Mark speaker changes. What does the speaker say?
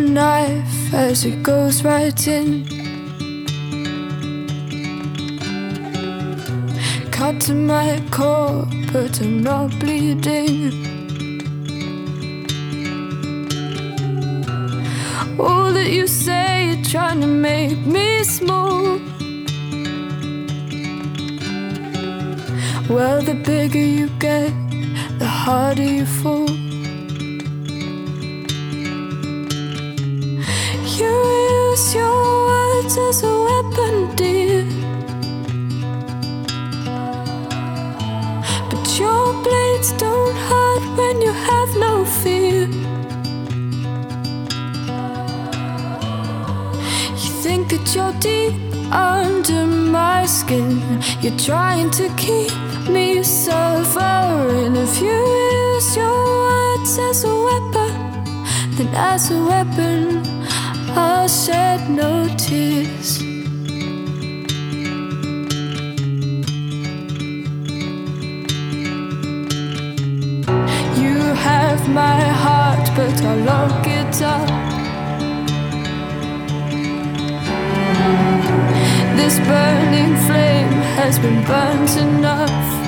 Speaker 1: knife as it goes right in. Cut to my core, but I'm not bleeding. All that you say, you're trying to make me smooth. Well, the bigger you get, the harder you fall. You use your words as a weapon, dear, but your blades don't hurt when you have no fear. You think that you're deep under my skin. You're trying to keep me suffering. If you use your words as a weapon, then as a weapon I'll shed no tears. You have my heart, but I'll lock it up. This burning flame has been burnt enough.